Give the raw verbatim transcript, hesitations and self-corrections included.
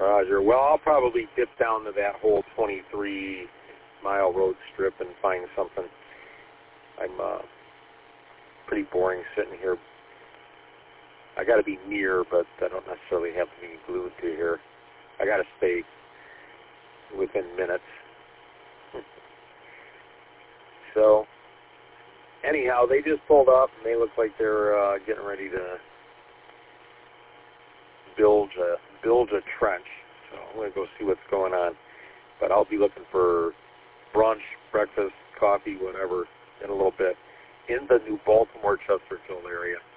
Roger. Well, I'll probably dip down to that whole twenty-three mile road strip and find something. I'm uh, pretty boring sitting here. I got to be near, but I don't necessarily have to be glued to here. I got to stay within minutes. So, anyhow, they just pulled up, and they look like they're uh, getting ready to build a, build a trench. So I'm going to go see what's going on. But I'll be looking for brunch, breakfast, coffee, whatever, in a little bit in the New Baltimore, Chesterfield area.